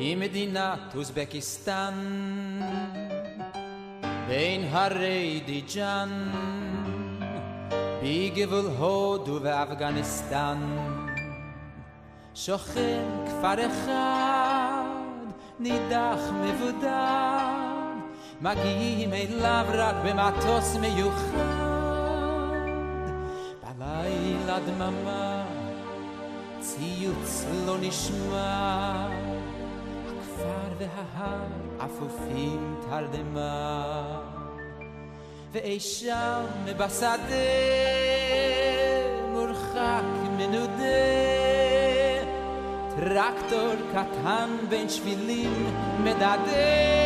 ממדינת אוזבקיסטן בין הרי דיג'אן בגבול הודו ואפגניסטן שוכן כפר אחד נידח מבודד מגיעים אליו רק במטוס מיוחד בלילה דממה ציוץ לא נשמע הכפר וההר אפופים תרדמה ואי שם בשדה מורחק מנודה טרקטור קטן בין שבילים מדדה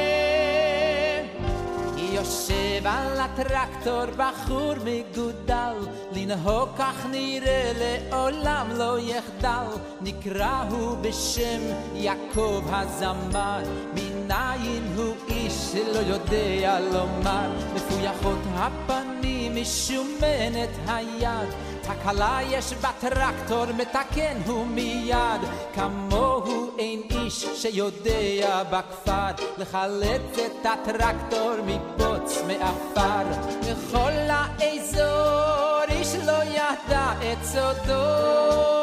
יושב על הטרקטור בחור מגודל לנהוג כך נראה לעולם לא יחדל נקרא הוא בשם יעקב הזמר מניין הוא איש שלא יודע לומר מפויחות הפנים משומנת היד תקלה יש בטרקטור מתקן הוא מיד כמוהו אין איש שיודע בכפר לחלץ את הטרקטור מבוץ מאפר בכל האזור איש לא ידע את סודו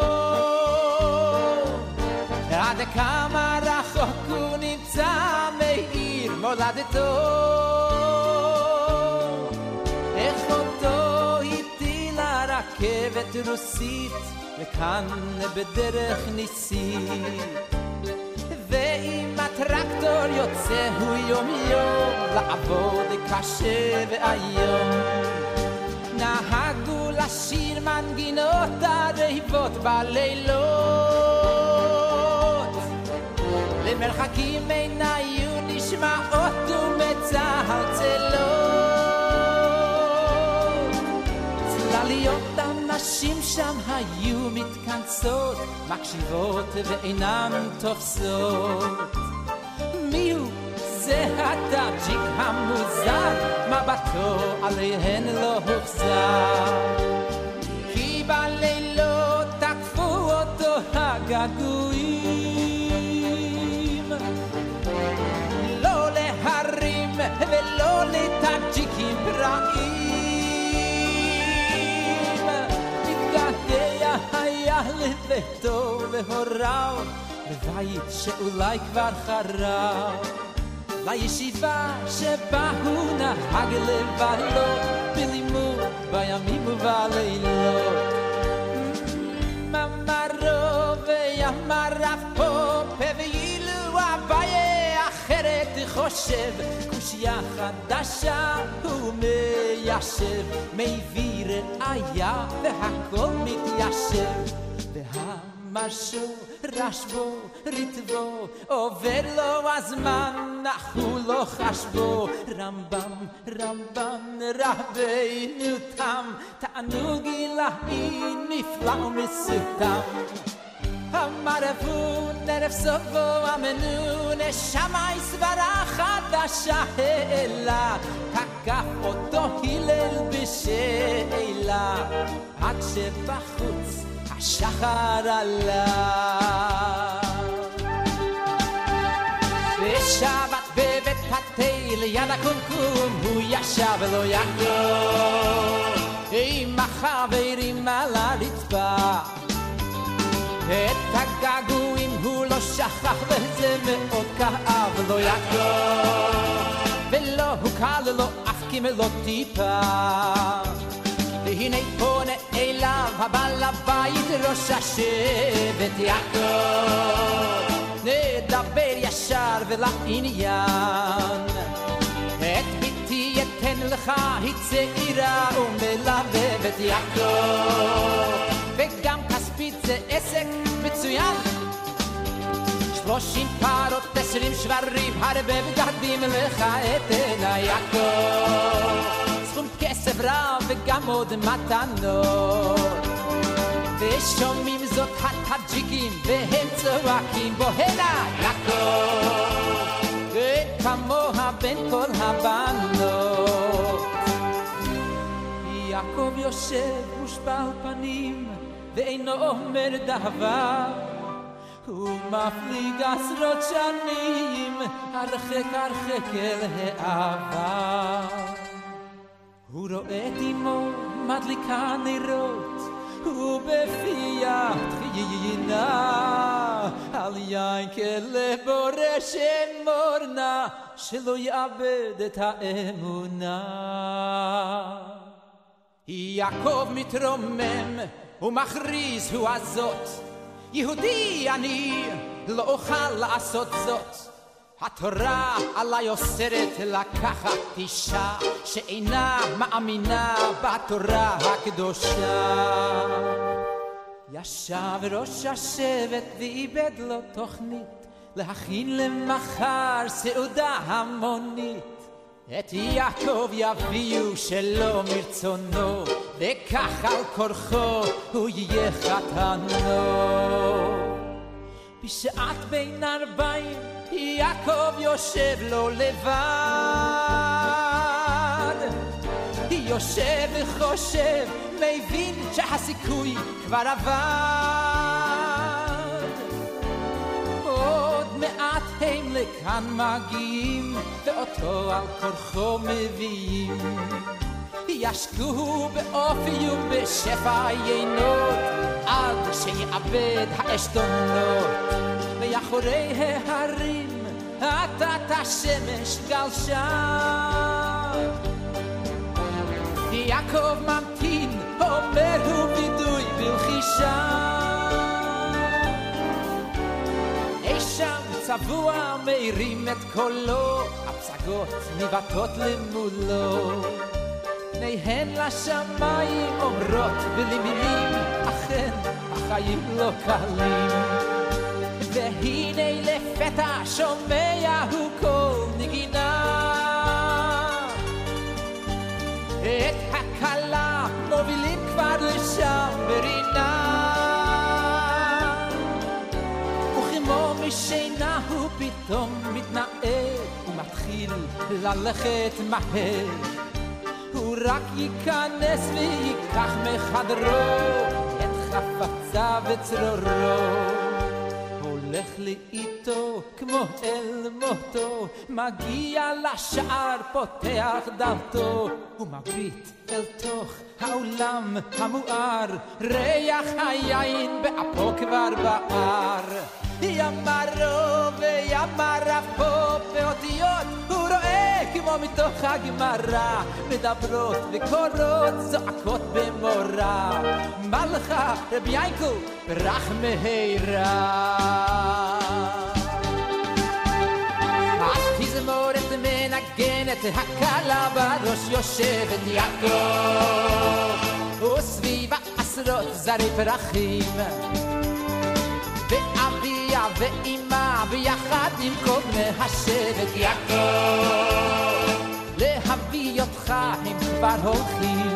עד כמה רחוק הוא נמצא מעיר מולדתו איך אותו הטילה רכבת רוסית וכאן בדרך ניסית ואם הטרקטור יוצא הוא יום יום לעבוד קשה ואיום נהגו לשיר מנגינות הרהיבות בלילות למרחקים אין היו נשמעות ומצלצלות צלליות הנשים שם היו מתכנסות מקשיבות ואינן תופסות מיהו זה הטאג'יק המוזר מבטו עליהן לא הוחזר כי בלילות תקפו אותו הגעגועים לא להרים ולא לטאג'יקים פראים מתגעגע היה לביתו והוריו לבית שאולי כבר חרב לישיבה שבה הוא נהג לבלות בלימוד בימים ובלילות ממרו ויאמר רב פה ואילו הבעיה אחרת חושב קושיה חדשה הוא מיישב מביא ראיה והכל מתיישב מרשו, רשבו, ריטבו, עובר לו הזמן, אך הוא לא חשבו. רמב"ם, רמב"ם, רבינו תם, תענוג אלוהי נפלא ומסותם. המרבון ערב סופו אמנו, נשמה סברה חדשה העלה, תקף אותו הלל בשאלה, עד שבחוץ השחר עלה. בשבת בבית פתי ליד הקומקום הוא ישב ולא יקום עם החברים על הרצפה. את הגעגועים הוא לא שכח וזה מאוד כאב לו יקום ולא הוקל לו אף כמלוא טיפה. והנה פונה אליו הבעל הבית ראש השבט יעקב, נדבר ישר ולעניין. את ביתי אתן לך היא צעירה ומלבבת יעקב, וגם כספית זה עסק מצוין. 30 פרות 20 שברים הרבה בגדים לך אתנה יעקב, סכום כסף רב וגם עוד מתנות. ושומעים זאת הטאג'יקים והם צועקים בו הנה יעקב, וכמוה בין כל הבנות. יעקב יושב מושפל פנים ואינו אומר דבר, ומפליג עשרות שנים הרחק הרחק אל העבר. הוא רואה את אמו מדליקה נרות ובפיה תחיינה על יין כלבורא שמורנה שלא יאבד את האמונה. יעקב מתרומם ומכריז הוא הזאת יהודי אני לא אוכל לעשות זאת. התורה עלי אוסרת לקחת אישה שאינה מאמינה בתורה הקדושה. ישב ראש השבט ואיבד לו תוכנית להכין למחר סעודה המונית. את יעקב יביאו שלא מרצונו וכך על כורחו הוא יהיה חתנו. בשעת בין ארבעים יעקב יושב לו לבד, יושב וחושב מבין שהסיכוי כבר עבד. עוד מעט הם לכאן מגיעים ואותו על כורחו מביאים. ישקו באופי ובשפע יינות עד שיאבד העשתונות. מאחורי ההרים עטת השמש גלשה. יעקב ממתין אומר הוא וידוי בלחישה. אי שם צבוע מרים את קולו הפסגות ניבטות למולו. פניהן לשמיים אומרות בלי מילים אכן החיים לא קלים. והנה לפתע שומע הוא קול נגינה. את הכלה מובילים כבר לשם ברינה. וכמו משינה הוא פתאום מתנער ומתחיל ללכת מהר. הוא רק ייכנס ויקח מחדרו את חפציו וצרורו. הולך לי איתו כמו אל מותו, מגיע לשער פותח דלתו ומביט אל תוך העולם המואר. ריח היין באפו כבר בער. ימרו וימר אפו באותיות הוא רואה כמו מתוך הגמרא. מדברות וקורות זועקות במורה. מלכה רבי יעקב ברח מהירה. התזמורת מנגנת הכלה בראש יושבת יעקב וסביבה עשרות זרי פרחים. ואביה ואמא ביחד עם כל בני השבט יעקב להביא אותך הם כבר הולכים.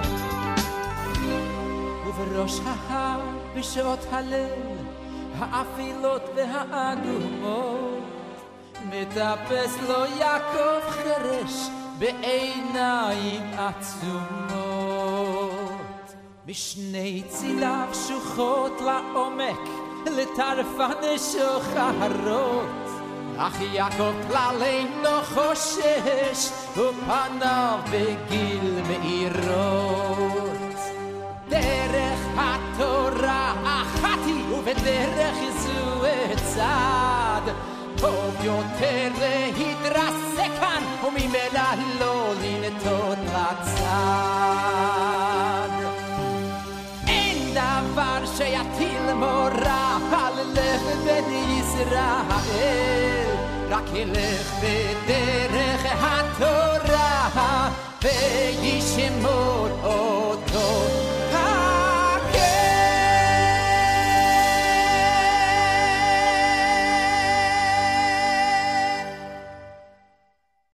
ובראש ההר בשעות הליל האפילות והאדומות מטפס לו יעקב חרש בעיניים עצומות. משני ציליו שוחות לעומק לטרפן שוחרות. אך יעקב כלל אינו חושש ופניו בגיל מאירות. דרך התורה אחת היא ובדרך זו צד. טוב יותר להתרסק כאן וממילא לא לנטות לצד. אין דבר שיטיל מורה על לב בני ישראל, רק ילך בדרך התורה.